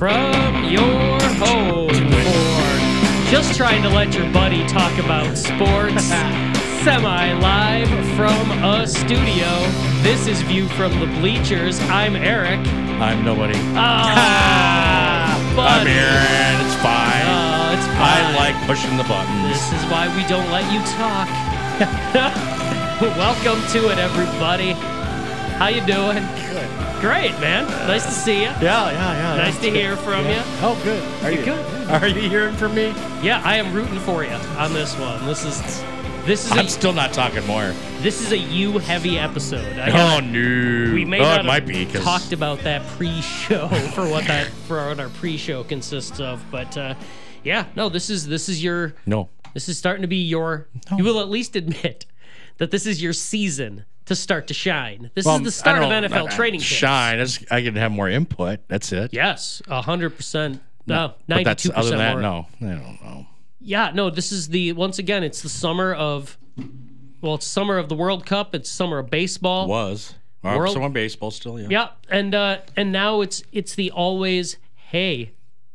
from your home for just trying to let your buddy talk about sports. Semi-live from a studio. This is View from the Bleachers. I'm Eric. I'm nobody. Buddy. I'm Aaron. It's fine. Oh, it's fine. I like pushing the buttons. This is why we don't let you talk. Welcome to it, everybody. How you doing? Good. Great, man. Nice to see you. Yeah. Nice to hear from you. Oh, good. Are you good? Are you hearing from me? Yeah, I am rooting for you on this one. This is I'm still not talking more. This is a you heavy episode. Oh no. We may it not might have be talked about that pre-show for what our pre-show consists of, but this is your No. This is starting to be your. No. You will at least admit that this is your season to start to shine. This is the start of NFL training camp. Shine. I can have more input. That's it. Yes, 100%. No, But that's 92% other than that. more. No, I don't know. Yeah, no. This is once again. It's the summer of. Well, it's summer of the World Cup. It's summer of baseball. Was someone baseball still? Yeah. Yeah, and now it's the always the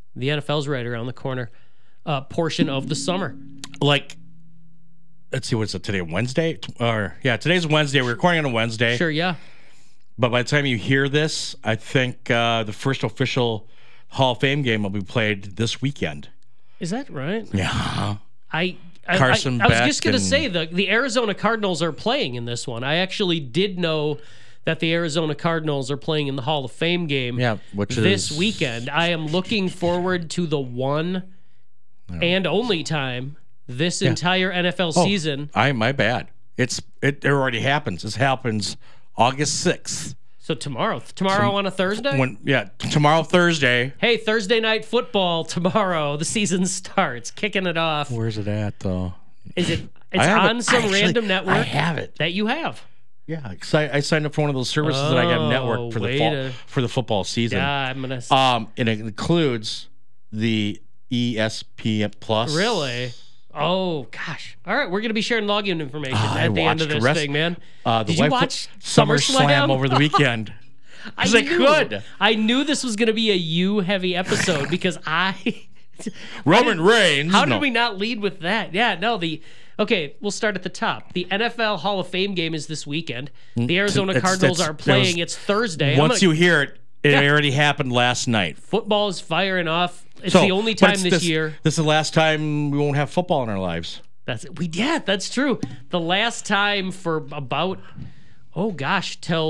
NFL's right around the corner portion of the summer. Like, let's see, what's it today? Wednesday? Today's Wednesday. We're recording on a Wednesday. Sure, yeah. But by the time you hear this, I think the first official Hall of Fame game will be played this weekend. Is that right? Yeah. Carson Beck. I was just going to say the Arizona Cardinals are playing in this one. I actually did know that the Arizona Cardinals are playing in the Hall of Fame game this weekend. I am looking forward to the one and only time this entire NFL season. My bad. It already happens. This happens August 6th. So tomorrow on a Thursday? Tomorrow Thursday. Hey, Thursday night football tomorrow. The season starts, kicking it off. Where's it at though? It's on some random network. I have it. That you have. Yeah, because I signed up for one of those services that I got network for the football season. Yeah, I'm gonna. And it includes the ESPN Plus. Really? Oh gosh! All right, we're gonna be sharing login information at the end of this thing, man. Did you watch SummerSlam over the weekend? I knew this was gonna be a you heavy episode because Roman Reigns. How did we not lead with that? Yeah, no. Okay, we'll start at the top. The NFL Hall of Fame game is this weekend. The Arizona Cardinals are playing. It's Thursday. Once you hear it already happened last night. Football is firing off. It's the only time this year. This is the last time we won't have football in our lives. That's true. The last time for about till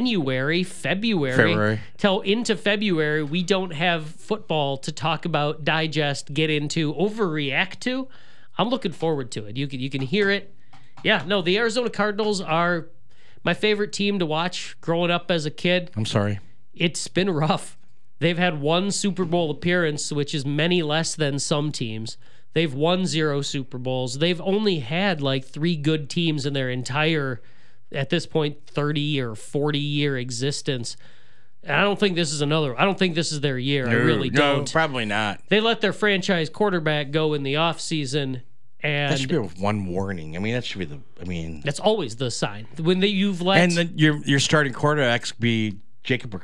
February. Till into February, we don't have football to talk about, digest, get into, overreact to. I'm looking forward to it. You can hear it. Yeah, no, the Arizona Cardinals are my favorite team to watch growing up as a kid. I'm sorry. It's been rough. They've had one Super Bowl appearance, which is many less than some teams. They've won 0 Super Bowls. They've only had like 3 good teams in their entire, at this point, 30 or 40-year existence. I don't think this is their year. I really don't. No, probably not. They let their franchise quarterback go in the offseason. And that should be one warning. I mean, that should be that's always the sign. When you've let... And then your starting quarterbacks be Jacob...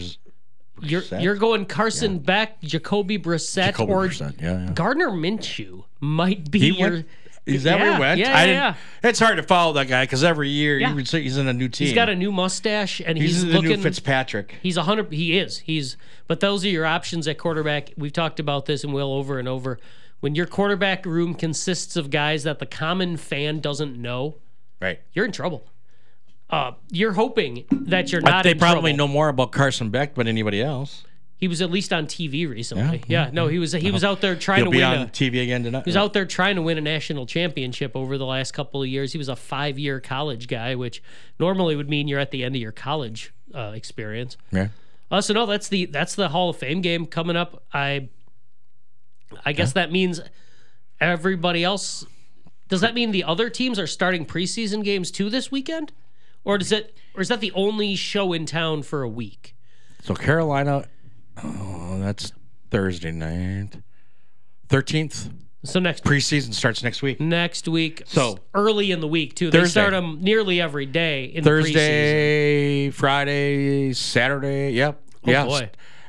You're going Carson Beck, Jacoby Brissett, Gardner Minshew might be Is that where he went? Yeah. It's hard to follow that guy because every year he's in a new team. He's got a new mustache and he's the new Fitzpatrick. He's 100. He is. But those are your options at quarterback. We've talked about this and will over and over. When your quarterback room consists of guys that the common fan doesn't know, right, you're in trouble. You're hoping that you're not. They probably know more about Carson Beck than anybody else. He was at least on TV recently. He was out there trying to win. He'll be on TV again tonight. He was out there trying to win a national championship over the last couple of years. He was a 5-year college guy, which normally would mean you're at the end of your college experience. Yeah. So no, that's the Hall of Fame game coming up. I guess that means everybody else. Does that mean the other teams are starting preseason games too this weekend? Or is that the only show in town for a week? So Carolina, that's Thursday night. 13th. So next preseason starts next week. Next week. So early in the week too. Thursday. They start them nearly every day in Thursday, the preseason. Friday, Saturday. Yep. Oh boy.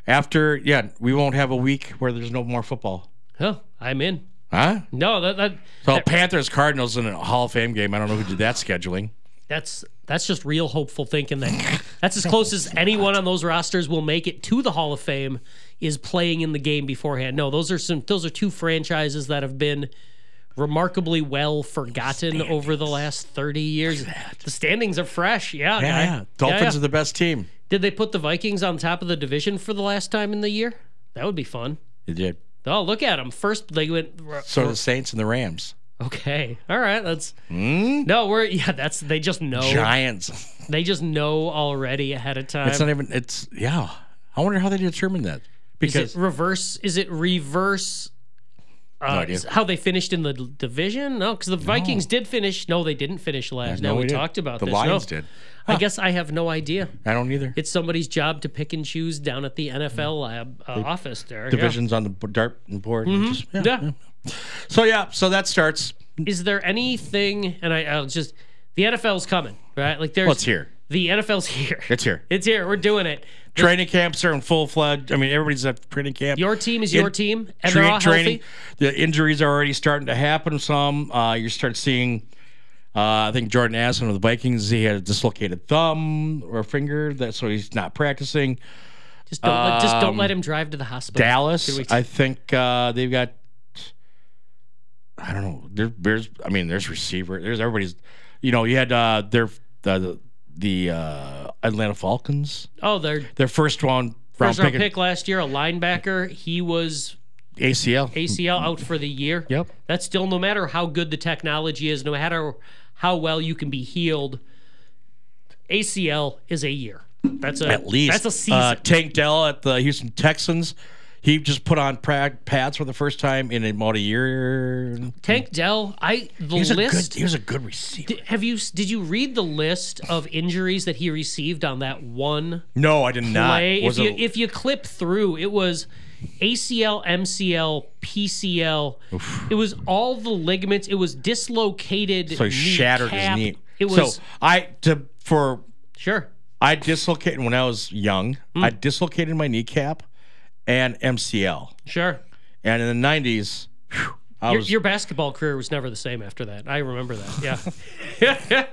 After, we won't have a week where there's no more football. Oh, I'm in. Huh? No, So Panthers Cardinals in a Hall of Fame game. I don't know who did that scheduling. that's just real hopeful thinking. That's as close as anyone on those rosters will make it to the Hall of Fame is playing in the game beforehand. No, those are two franchises that have been remarkably well forgotten over the last 30 years. The standings are fresh. Yeah, guy. Dolphins are the best team. Did they put the Vikings on top of the division for the last time in the year? That would be fun. They did. Oh, look at them. First, they went. So the Saints and the Rams. Okay. All right. That's no. They just know. Giants. They just know already ahead of time. It's not even. It's I wonder how they determined that. Because Is it reverse? No idea. How they finished in the division? No, because the Vikings did finish. No, they didn't finish last. No, we we did. talked about The this. Lions No. did. I guess I have no idea. I don't either. It's somebody's job to pick and choose down at the NFL lab office there. Divisions on the dartboard. Yeah. So that starts. Is there anything? And I'll just the NFL's coming, right? Like there's. Well, it's here. The NFL's here. It's here. It's here. We're doing it. Training camps are in full flood. I mean, everybody's at training camp. Your team is your team, and they're all training. healthy. The injuries are already starting to happen. Some you start seeing. I think Jordan Addison of the Vikings, he had a dislocated thumb or finger, so he's not practicing. Just don't let him drive to the hospital. Dallas, I think they've got. I don't know. There's receiver. There's everybody's. You had the Atlanta Falcons. Oh, their first round pick last year, a linebacker. He was ACL out for the year. Yep. That's still, no matter how good the technology is, no matter how well you can be healed, ACL is a year. That's at least that's a season. Tank Dell at the Houston Texans. He just put on pads for the first time in about a year. Tank Dell, he was a good receiver. Did you read the list of injuries that he received on that one? No, I did not. If you clip through, it was ACL, MCL, PCL. Oof. It was all the ligaments. It was dislocated. So he shattered his knee. It was. So sure. I dislocated when I was young. I dislocated my kneecap and MCL. Sure. And in the 90s, your basketball career was never the same after that. I remember that. Yeah.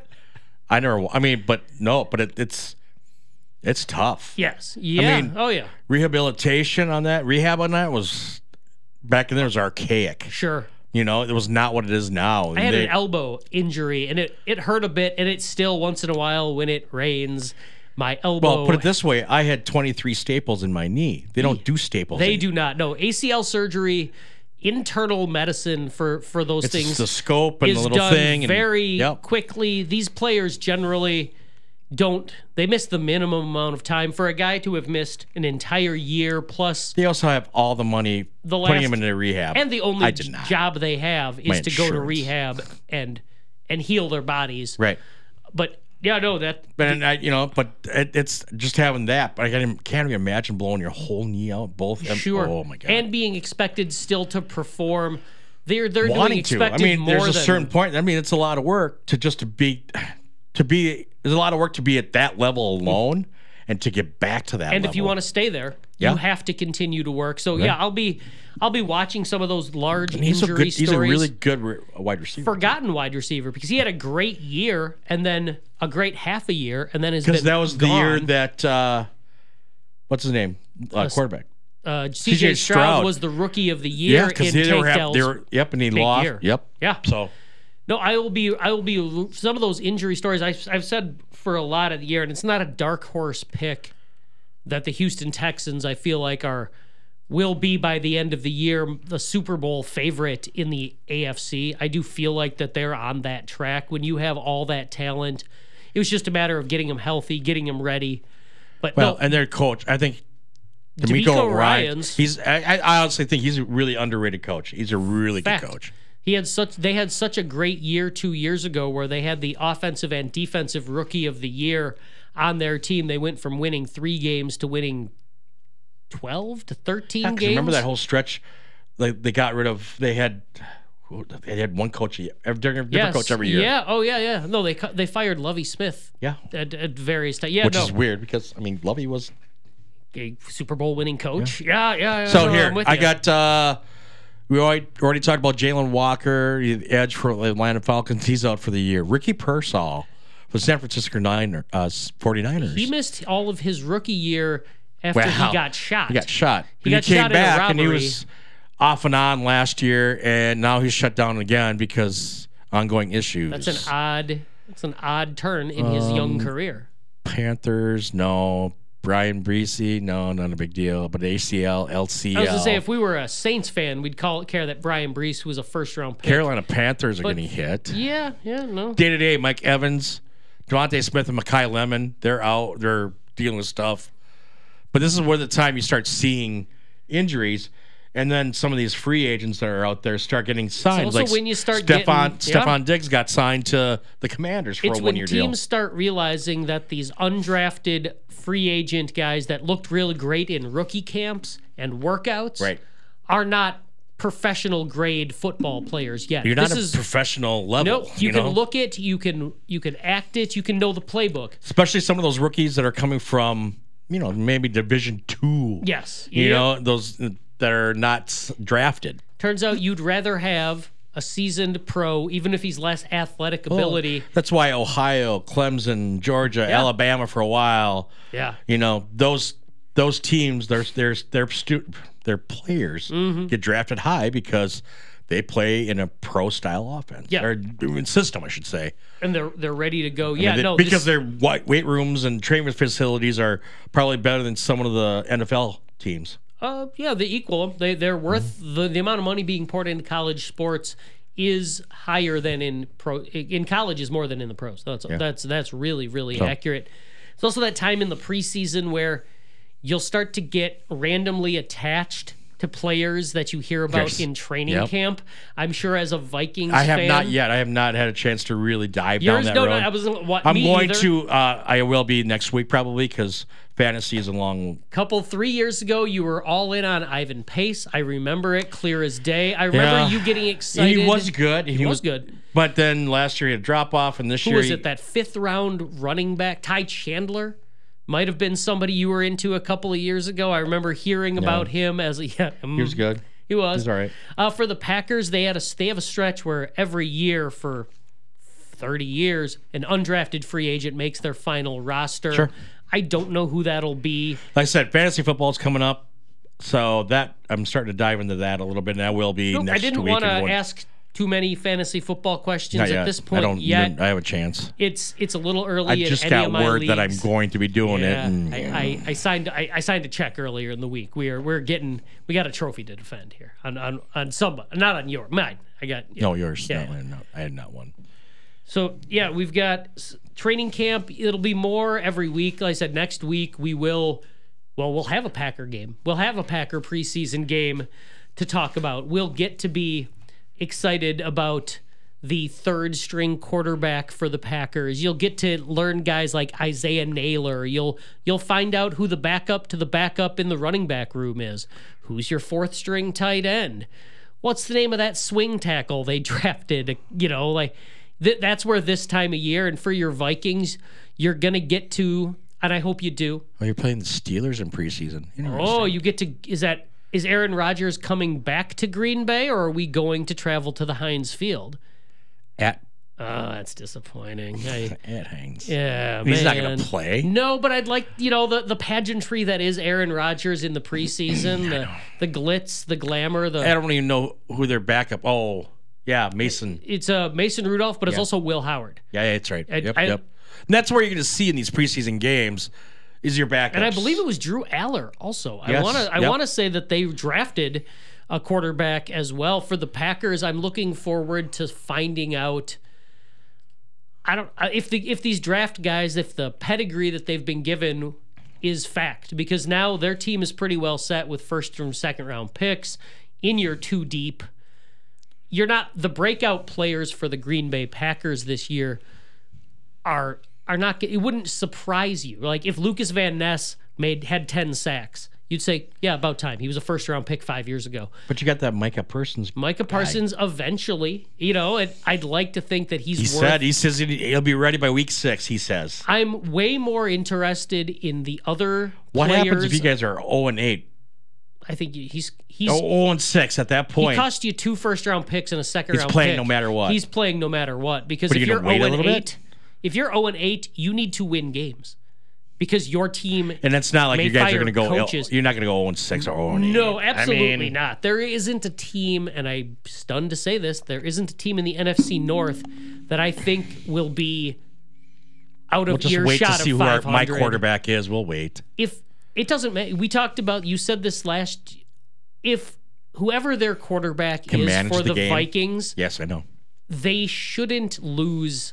It's tough. Yes. Yeah. Rehabilitation on that, rehab on that was back then. It was archaic. Sure. It was not what it is now. I had an elbow injury, and it hurt a bit, and it still once in a while when it rains. My elbow. Well, put it this way: I had 23 staples in my knee. They don't do staples. They do not. No, ACL surgery, internal medicine for those things. It's the scope and is the little done thing. Very quickly. These players generally don't. They miss the minimum amount of time. For a guy to have missed an entire year plus. They also have all the money putting him into rehab. And the only job they have is to go to rehab and heal their bodies. Right. But. Yeah, no, that. But it's just having that. But I can't even imagine blowing your whole knee out, both. Sure. Oh my god. And being expected still to perform. They're wanting doing expected to. I mean, more there's a certain point. I mean, it's a lot of work to be. There's a lot of work to be at that level alone, and to get back to that. And level. If you want to stay there, you have to continue to work. So I'll be watching some of those large injury stories. He's a really good wide receiver. Forgotten wide receiver, because he had a great year and then a great half a year, and then because that was gone. the year that what's his name, quarterback. CJ Stroud was the rookie of the year. Yeah, because and he lost. Year. Yep. Yeah. So. No, I will be some of those injury stories I've said for a lot of the year, and it's not a dark horse pick that the Houston Texans, I feel like, will be by the end of the year the Super Bowl favorite in the AFC. I do feel like that they're on that track. When you have all that talent, it was just a matter of getting them healthy, getting them ready. But and their coach, I think DeMeco Ryans. I honestly think he's a really underrated coach. He's a really good coach. They had such a great year 2 years ago where they had the offensive and defensive rookie of the year on their team. They went from winning 3 games to winning 12 to 13 games. Remember that whole stretch? They got rid of. They had one coach, different coach every year. Yeah. Oh yeah. No, they fired Lovie Smith. Yeah. At various times. Yeah. Which is weird because Lovie was a Super Bowl winning coach. Yeah. So no, here, I'm with I you. got. We already talked about Jalen Walker, the edge for the Atlanta Falcons. He's out for the year. Ricky Pearsall for the San Francisco 49ers. He missed all of his rookie year after he got shot. He got shot. He And got he came shot in a back and he robbery. was off and on last year, and now he's shut down again because ongoing issues. That's an odd turn in his young career. Panthers, no. Brian Breesy, no, not a big deal. But ACL, LCL. I was going to say, if we were a Saints fan, we'd care that Brian Brees was a first-round pick. Carolina Panthers are getting hit. Yeah, no. Day-to-day, Mike Evans, Devontae Smith, and Mekhi Lemon, they're out. They're dealing with stuff. But this is where the time you start seeing injuries. And then some of these free agents that are out there start getting signed. It's also like when you start Stephon Diggs got signed to the Commanders for It's a when one-year teams deal. start realizing that these undrafted free agent guys that looked really great in rookie camps and workouts Right. are not professional grade football players yet. You're not This a professional level. No, you can know? look it, you can act it, you can know the playbook. Especially some of those rookies that are coming from, maybe Division II. Yes. You know, those that are not drafted. Turns out you'd rather have a seasoned pro, even if he's less athletic ability. That's why Ohio, Clemson, Georgia, Alabama for a while. Yeah. Those teams, their players get drafted high because they play in a pro style offense. Yeah. Or system, I should say. And they're ready to go. Yeah, because their weight rooms and training facilities are probably better than some of the NFL teams. Yeah, they equal them. They're worth the amount of money being poured into college sports is higher than in pro. In college is more than in the pros. That's really accurate. It's also that time in the preseason where you'll start to get randomly attached to players that you hear about in training camp. I'm sure as a Vikings fan. I have not yet. I have not had a chance to really dive down that road. I'm going to. I will be next week probably because fantasy is a long. 3 years ago, you were all in on Ivan Pace. I remember it clear as day. I remember you getting excited. He was good. He was good. But then last year he had a drop off, and this year Who was it? That 5th round running back, Ty Chandler, might have been somebody you were into a couple of years ago. I remember hearing about him as he was good. He was. He's all right. For the Packers, they have a stretch where every year for 30 years, an undrafted free agent makes their final roster. Sure. I don't know who that'll be. Like I said, fantasy football is coming up, so that I'm starting to dive into that a little bit. And that will be next week. I didn't want to ask too many fantasy football questions at this point I have a chance. It's a little early. I just got word that I'm going to be doing it. And, I signed a check earlier in the week. We got a trophy to defend here on some, not on mine. I got yours. Yeah. No, I had not one. So yeah, we've got training camp. It'll be more every week. Like I said, next week we'll have a Packer game. We'll have a Packer preseason game to talk about. We'll get to be excited about the 3rd string quarterback for the Packers. You'll get to learn guys like Isaiah Naylor. You'll find out who the backup to the backup in the running back room is. Who's your 4th string tight end? What's the name of that swing tackle they drafted? That's where this time of year, and for your Vikings, you're going to get to, and I hope you do. Oh, you're playing the Steelers in preseason. Oh, you get to, is Aaron Rodgers coming back to Green Bay, or are we going to travel to the Heinz Field? That's disappointing. At Heinz. Yeah, He's not man. going to play. No, but I'd like, the pageantry that is Aaron Rodgers in the preseason, the glitz, the glamour. I don't even know who their backup. Oh, yeah, Mason. It's Mason Rudolph, but it's also Will Howard. Yeah, that's right. Yep. And that's where you're going to see in these preseason games is your backups. And I believe it was Drew Aller also. Yes. I want to say that they drafted a quarterback as well for the Packers. I'm looking forward to finding out. If these draft guys, if the pedigree that they've been given is fact, because now their team is pretty well set with 1st and 2nd round picks in your 2 deep. You're not the breakout players for the Green Bay Packers this year are not. It wouldn't surprise you. Like if Lucas Van Ness had 10 sacks, you'd say, yeah, about time. He was a first-round pick 5 years ago. But you got that Micah Parsons. Micah Parsons eventually, and I'd like to think that he says he'll be ready by week 6, he says. I'm way more interested in the other What players. happens if you guys are 0-8? I think he's 0-6 at that point. He cost you 2 first-round picks and a second-round pick. He's playing no matter what. He's playing no matter what. Because But if you're wait a little 0-8, bit? if you're 0-8, you need to win games. Because your team And it's not like may you guys are fire going to go. coaches. You're not going to go 0-6 or 0-8. No, absolutely not. There isn't a team, and I'm stunned to say this, there isn't a team in the NFC North that I think will be out We'll of just wait to earshot see of who 500. my quarterback is. We'll wait. If it doesn't matter, we talked about, you said this if whoever their quarterback Can is manage for the the game. Vikings, Yes, I know. they shouldn't lose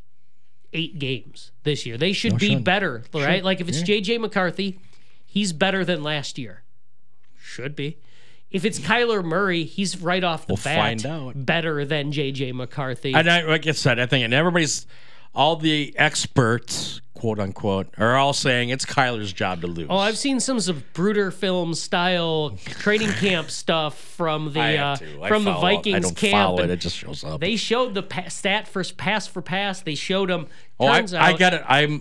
8 games this year. They should be shouldn't. better, right? Sure. Like if it's J.J. McCarthy, he's better than last year. Should be. If it's Kyler Murray, he's right off the bat find out. better than J.J. McCarthy. And like I said, I think, and all the experts, quote unquote, are all saying it's Kyler's job to lose. Oh, I've seen some Zapruder film style training camp stuff from the I have to. I from the follow- Vikings I don't camp. follow it. and It just shows up. They showed the stat for pass for pass. They showed them. I Turns out, got it. I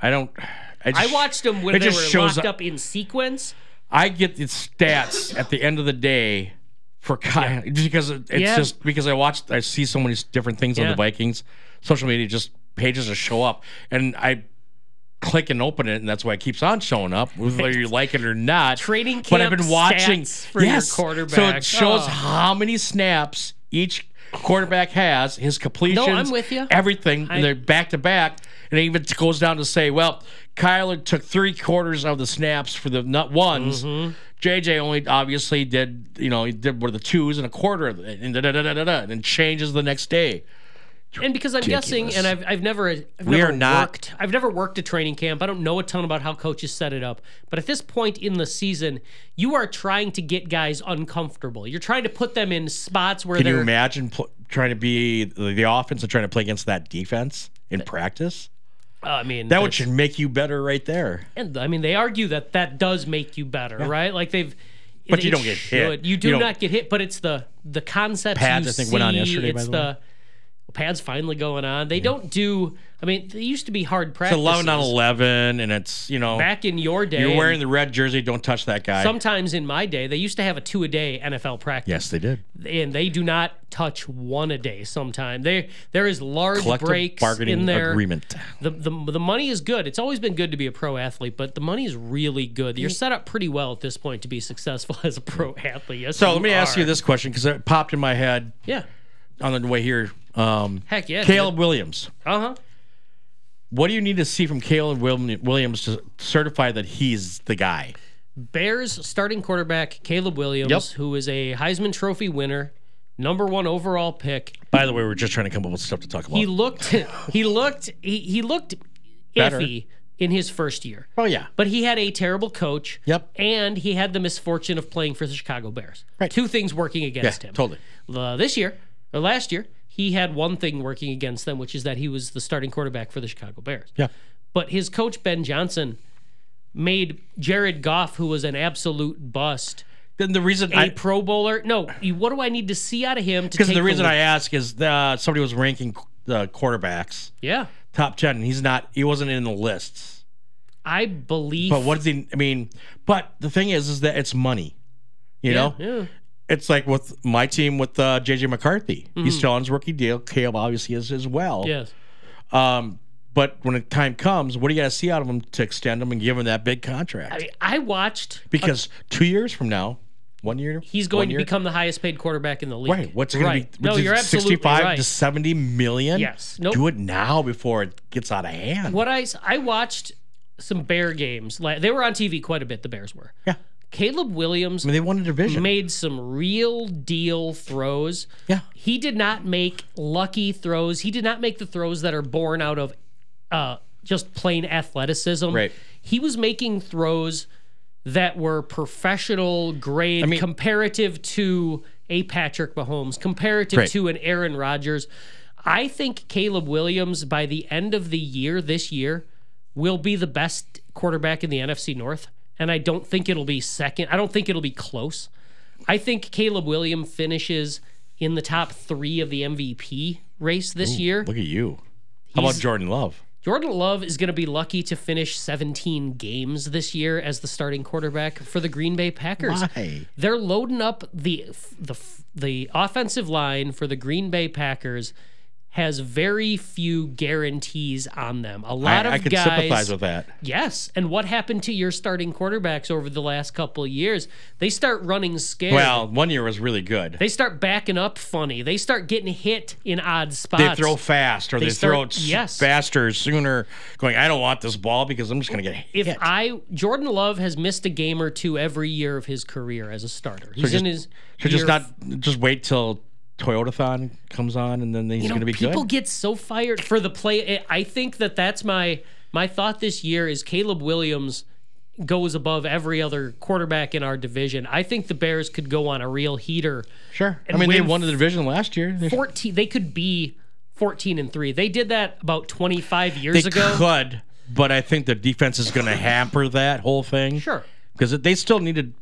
watched them when it they just were shows locked up in sequence. I get the stats at the end of the day for Kyle because it's just because I see so many different things on Yeah. the Vikings social media, just pages that show up, and I click and open it, and that's why it keeps on showing up, whether you like it or not. Training But I've camp been watching stats for your quarterback. so it shows Oh. how many snaps each quarterback has, his completions, No, I'm with you. everything, and they're back to back. And it even goes down to say, well, Kyler took 3/4 of the snaps for the nut ones. Mm-hmm. JJ only obviously did, he did with the 2s and 1/4 of it, and and then changes the next day. And because I'm guessing, and I've never worked a training camp. I don't know a ton about how coaches set it up. But at this point in the season, you are trying to get guys uncomfortable. You're trying to put them in spots where Can they're. you imagine trying to be the offense and trying to play against that defense in practice? I mean, That should make you better right there. And I mean, they argue that does make you better, right? Like But you it don't get hit. You You don't- not get hit, but it's the concept. Pads, you I think, went on see, yesterday, by It's the way. Pads finally going on. They don't do. I mean, they used to be hard It's practices. 11-on-11, and it's Back in your day, you're wearing the red jersey. Don't touch that guy. sometimes in my day, they used to have a 2-a-day NFL practice. Yes, they did. And they do not touch 1 a day. Sometimes there is large Collective breaks bargaining in there. agreement. The money is good. It's always been good to be a pro athlete, but the money is really good. You're set up pretty well at this point to be successful as a pro athlete. Yes, So let me ask are. you this question because it popped in my head Yeah. on the way here. Heck yeah. Caleb Williams. Uh-huh. What do you need to see from Caleb Williams to certify that he's the guy? Bears starting quarterback Caleb Williams, Yep. who is a Heisman Trophy winner, #1 overall pick. By the way, we're just trying to come up with stuff to talk about. He looked Better. iffy in his first year. Oh, yeah. But he had a terrible coach. Yep. And he had the misfortune of playing for the Chicago Bears. Right. 2 things working against him. Totally. Last year, he had one thing working against them, which is that he was the starting quarterback for the Chicago Bears. Yeah. But his coach, Ben Johnson, made Jared Goff, who was an absolute bust, Then the reason a Pro Bowler. No, what do I need to see out of him to take the reason lead? I ask is somebody was ranking the quarterbacks Yeah. top 10, and he wasn't in the lists. I believe. But what does he? I mean, but the thing is that it's money. You know, Yeah. it's like with my team with JJ McCarthy. He's still on his rookie deal. Caleb obviously is as well. Yes. But when the time comes, what do you got to see out of him to extend him and give him that big contract? I watched. Because 2 years from now, 1 year, He's going to become the highest paid quarterback in the league. right. What's it going to be? No, you're absolutely 65 right. to 70 million. Yes. Nope. Do it now before it gets out of hand. What I watched some Bear games. They were on TV quite a bit. The Bears were. Yeah. Caleb Williams I mean, they won a division. made some real deal throws. Yeah. He did not make lucky throws. He did not make the throws that are born out of just plain athleticism. Right. He was making throws that were professional grade comparative to a Patrick Mahomes, comparative to an Aaron Rodgers. I think Caleb Williams, by the end of the year, this year, will be the best quarterback in the NFC North. and I don't think it'll be second. I don't think it'll be close. I think Caleb Williams finishes in the top 3 of the MVP race this year. Look at you. How about Jordan Love? Jordan Love is going to be lucky to finish 17 games this year as the starting quarterback for the Green Bay Packers. Why? They're loading up the offensive line for the Green Bay Packers has very few guarantees on them. A lot of I can guys sympathize with that. Yes, and what happened to your starting quarterbacks over the last couple of years? They start running scared. Well, one year was really good. They start backing up funny. They start getting hit in odd spots. They throw fast, or they throw yes. faster, sooner. Going, I don't want this ball because I'm just going to get hit. Jordan Love has missed a game or two every year of his career as a starter. He's just wait till Toyotathon comes on, and then he's going to be people good. Get so fired for the play. I think that's my thought this year is Caleb Williams goes above every other quarterback in our division. I think the Bears could go on a real heater. Sure. I mean, they won the division last year. 14. They could be 14-3. They did that about 25 years ago. They could, but I think the defense is going to hamper that whole thing. Sure. Because they still needed.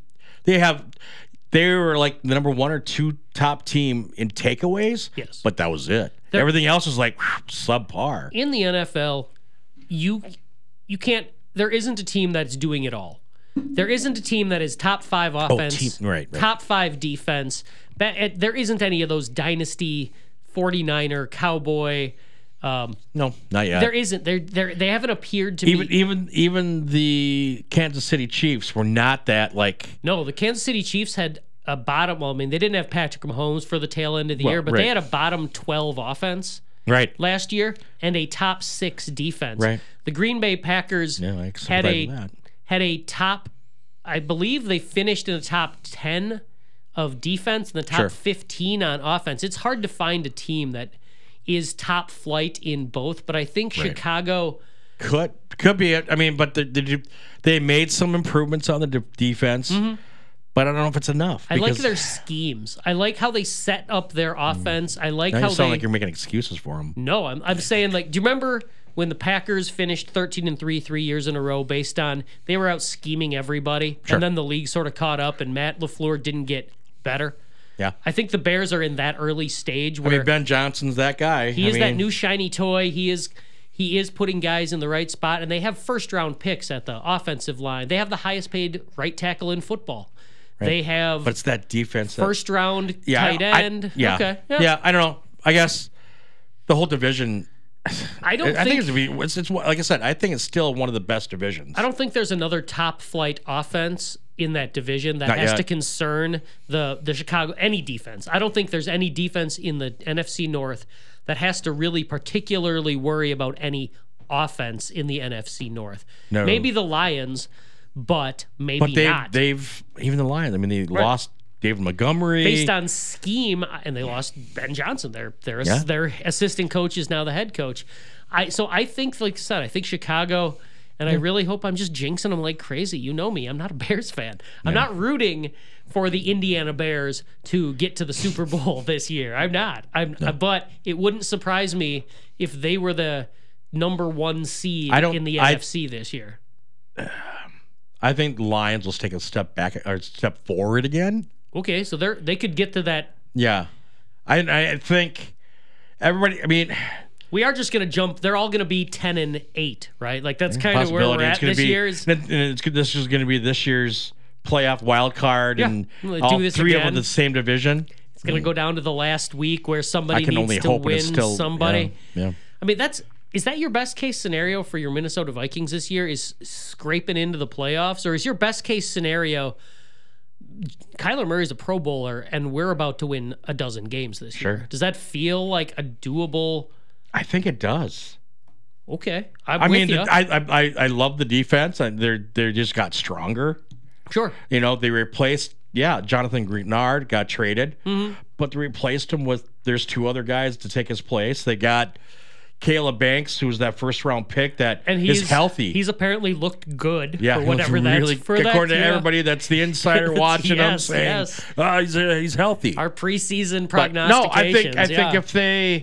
They were like the number 1 or 2 top team in takeaways. Yes. But that was it. Everything else was like subpar. In the NFL, you can't. There isn't a team that's doing it all. There isn't a team that is top 5 offense, right. top 5 defense. There isn't any of those dynasty 49er Cowboy. No, not yet. There isn't. They haven't appeared to me. Even the Kansas City Chiefs were not that like. No, the Kansas City Chiefs had a bottom. Well, I mean, they didn't have Patrick Mahomes for the tail end of the year, but they had a bottom 12 offense last year and a top 6 defense. Right. The Green Bay Packers had a top. I believe they finished in the top 10 of defense and the top 15 on offense. It's hard to find a team that is top flight in both, but I think Chicago could be it. I mean, but they made some improvements on the defense, but I don't know if it's enough. I like their schemes. I like how they set up their offense. I like how you sound like you're making excuses for them. No, I'm saying, like, do you remember when the Packers finished 13-3 3 years in a row based on they were out scheming everybody, and then the league sort of caught up and Matt LaFleur didn't get better? Yeah. I think the Bears are in that early stage where Ben Johnson's that guy. He is that new shiny toy. He is putting guys in the right spot, and they have first-round picks at the offensive line. They have the highest-paid right tackle in football. Right. They have but it's that defense. First-round tight end. Okay. Yeah, I don't know. I guess the whole division. I think it's like I said. I think it's still one of the best divisions. I don't think there's another top-flight offense in that division that has to concern the Chicago any defense. I don't think there's any defense in the NFC North that has to really particularly worry about any offense in the NFC North. No. Maybe the Lions, but not. They've even the Lions. I mean, they lost David Montgomery based on scheme, and they lost Ben Johnson. Their assistant coach is now the head coach. I think, like I said, I think Chicago. And I really hope I'm just jinxing them like crazy. You know me. I'm not a Bears fan. I'm not rooting for the Indiana Bears to get to the Super Bowl this year. I'm not. But it wouldn't surprise me if they were the number 1 seed in the NFC this year. I think the Lions will take a step back or step forward again. Okay, so they could get to that. Yeah. I think everybody, I mean... We are just going to jump. They're all going to be 10-8, right? Like that's kind of where we're at this year. This is going to be this year's playoff wild card, and all 3 of them in the same division. It's going to go down to the last week where somebody needs to win somebody. Yeah. I mean, is that your best case scenario for your Minnesota Vikings this year? Is scraping into the playoffs, or is your best case scenario? Kyler Murray's a Pro Bowler, and we're about to win a dozen games this year. Does that feel like a doable? I think it does. Okay, I love the defense. They just got stronger. Sure. They replaced. Yeah, Jonathan Greenard got traded, but they replaced him with. There's 2 other guys to take his place. They got Caleb Banks, who's that first-round pick that is healthy. He's apparently looked good for whatever that's for. According to everybody, that's the insider watching him saying, he's healthy. Our preseason prognostications. I think if they.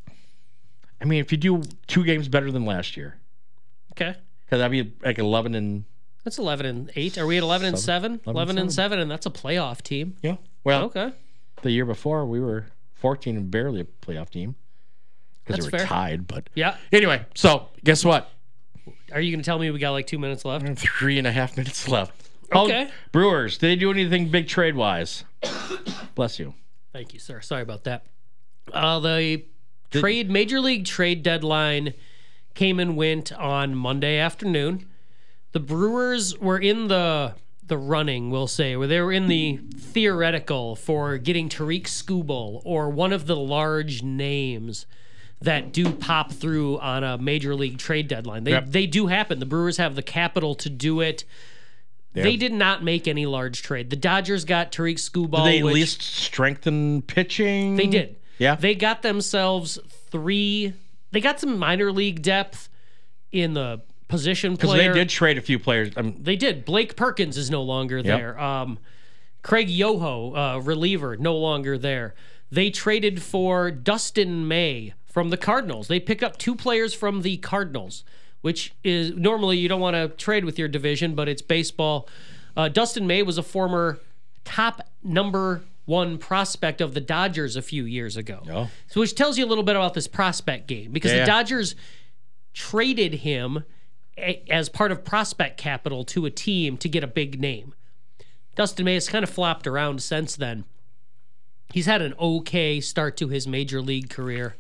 I mean, if you do 2 games better than last year. Okay. Because that'd be like 11-8. That's 11-8. Are we at 11-7? 11-7, and that's a playoff team. Yeah. Well, Okay. the year before we were 14 and barely a playoff team because we were That's fair. tied. But Yeah. anyway, so guess what? Are you going to tell me we got like 2 minutes left? 3.5 minutes left. Okay. Oh, Brewers, did they do anything big trade wise? Bless you. Thank you, sir. Sorry about that. The major league trade deadline came and went on Monday afternoon. The Brewers were in the running, we'll say, where they were in the theoretical for getting Tariq Skubal or one of the large names that do pop through on a major league trade deadline. They do happen. The Brewers have the capital to do it. They did not make any large trade. The Dodgers got Tariq Skubal. Did they at least strengthen pitching? They did. Yeah. They got themselves they got some minor league depth in the position player. Because they did trade a few players. They did. Blake Perkins is no longer there. Craig Yoho, reliever, no longer there. They traded for Dustin May from the Cardinals. They picked up 2 players from the Cardinals, which is normally you don't want to trade with your division, but it's baseball. Dustin May was a former top number 1 prospect of the Dodgers a few years ago. Oh. So which tells you a little bit about this prospect game because the Dodgers traded him as part of prospect capital to a team to get a big name. Dustin May has kind of flopped around since then. He's had an okay start to his major league career.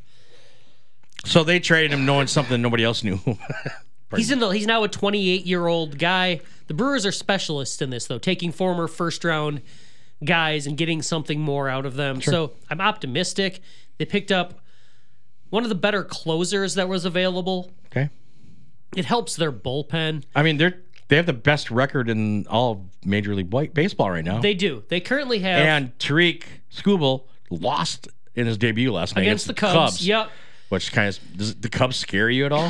So they traded him knowing something nobody else knew. He's now a 28-year-old guy. The Brewers are specialists in this, though, taking former first-round guys and getting something more out of them. Sure. So I'm optimistic. They picked up one of the better closers that was available. Okay. It helps their bullpen. I mean, they have the best record in all of Major League Baseball right now. They do. They currently have... And Tariq Skubal lost in his debut last night against the Cubs. Yep. Which does the Cubs scare you at all?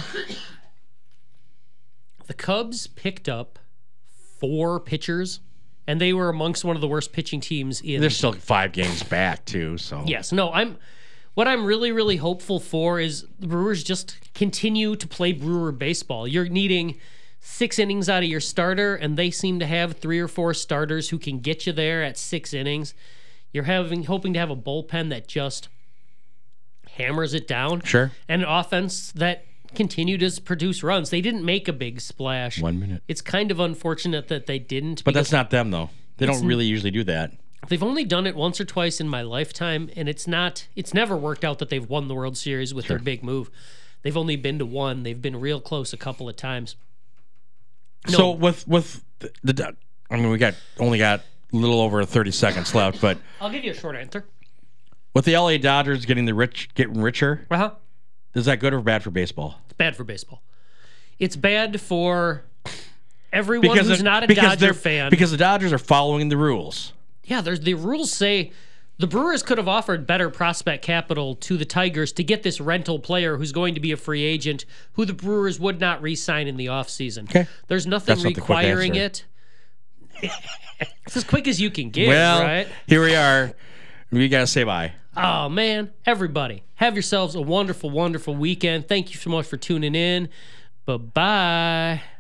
The Cubs picked up 4 pitchers, and they were amongst one of the worst pitching teams in... They're still 5 games back, too, so... Yes. No, what I'm really, really hopeful for is the Brewers just continue to play Brewer baseball. You're needing 6 innings out of your starter, and they seem to have 3 or 4 starters who can get you there at 6 innings. You're hoping to have a bullpen that just hammers it down. Sure. And an offense that continue to produce runs. They didn't make a big splash. 1 minute. It's kind of unfortunate that they didn't. But that's not them, though. They don't really usually do that. They've only done it once or twice in my lifetime, and it's never worked out that they've won the World Series with their big move. They've only been to 1. They've been real close a couple of times. No. So with I mean, we only got a little over 30 seconds left, but I'll give you a short answer. with the LA Dodgers getting richer, is that good or bad for baseball? It's bad for baseball. It's bad for everyone who's not a Dodger fan. Because the Dodgers are following the rules. Yeah, the rules say the Brewers could have offered better prospect capital to the Tigers to get this rental player who's going to be a free agent who the Brewers would not re-sign in the offseason. Okay. There's nothing requiring it. It's as quick as you can get, right? Here we are. We got to say bye. Oh, man. Everybody, have yourselves a wonderful, wonderful weekend. Thank you so much for tuning in. Bye-bye.